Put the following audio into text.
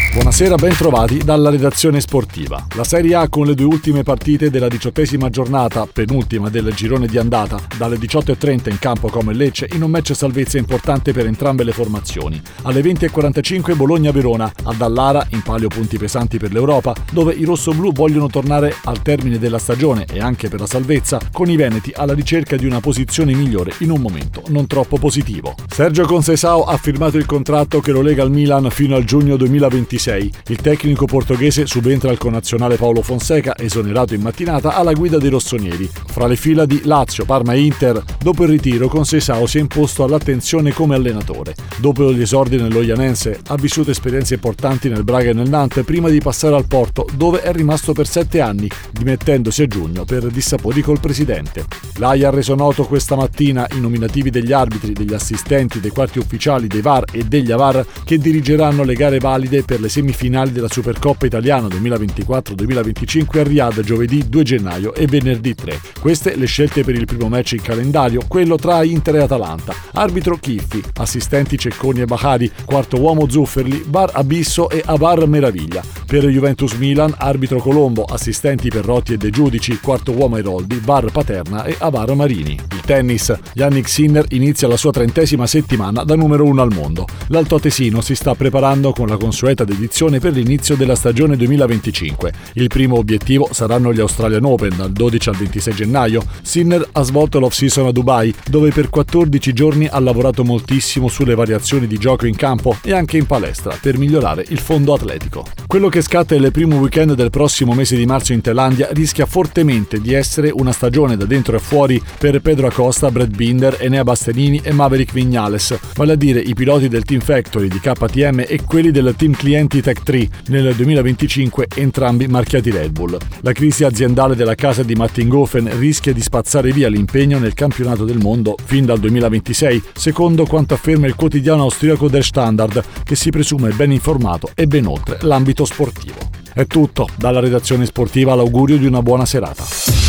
Buonasera, ben trovati dalla redazione sportiva. La Serie A con le due ultime partite della 18ª giornata, penultima del girone di andata, dalle 18:30 in campo come Lecce in un match salvezza importante per entrambe le formazioni. Alle 20:45 Bologna-Verona, a Dallara, in palio punti pesanti per l'Europa, dove i rossoblù vogliono tornare al termine della stagione e anche per la salvezza, con i veneti alla ricerca di una posizione migliore in un momento non troppo positivo. Sergio Conceição ha firmato il contratto che lo lega al Milan fino al giugno 2026. Il tecnico portoghese subentra al connazionale Paulo Fonseca, esonerato in mattinata, alla guida dei rossoneri. Fra le fila di Lazio, Parma e Inter, dopo il ritiro Conceição si è imposto all'attenzione come allenatore. Dopo gli esordi nello Ianense ha vissuto esperienze importanti nel Braga e nel Nantes prima di passare al Porto, dove è rimasto per 7 anni, dimettendosi a giugno per dissapori col presidente. L'AI ha reso noto questa mattina i nominativi degli arbitri, degli assistenti, dei quarti ufficiali, dei VAR e degli AVAR che dirigeranno le gare valide per le semifinali della Supercoppa Italiana 2024-2025 a Riyadh giovedì 2 gennaio e venerdì 3. Queste le scelte per il primo match in calendario, quello tra Inter e Atalanta. Arbitro Chiffi, assistenti Cecconi e Bahari, quarto uomo Zufferli, VAR Abisso e AVAR Meraviglia. Per Juventus Milan, arbitro Colombo, assistenti Perrotti e De Giudici, quarto uomo Airoldi, VAR Paterna e AVAR Marini. Il tennis, Jannik Sinner inizia la sua 30ª settimana da numero 1 al mondo. L'altoatesino si sta preparando con la consueta dedizione per l'inizio della stagione 2025. Il primo obiettivo saranno gli Australian Open dal 12 al 26 gennaio. Sinner ha svolto l'off-season a Dubai, dove per 14 giorni ha lavorato moltissimo sulle variazioni di gioco in campo e anche in palestra per migliorare il fondo atletico. Quello che scatta il primo weekend del prossimo mese di marzo in Thailandia rischia fortemente di essere una stagione da dentro e fuori per Pedro Acosta, Brad Binder, Enea Bastianini e Maverick Viñales, vale a dire i piloti del Team Factory di KTM e quelli del Team Clienti Tech 3 nel 2025, entrambi marchiati Red Bull. La crisi aziendale della casa di Mattinghofen rischia di spazzare via l'impegno nel campionato del mondo fin dal 2026, secondo quanto afferma il quotidiano austriaco Der Standard, che si presume ben informato e ben oltre l'ambito sportivo. È tutto, dalla redazione sportiva l'augurio di una buona serata.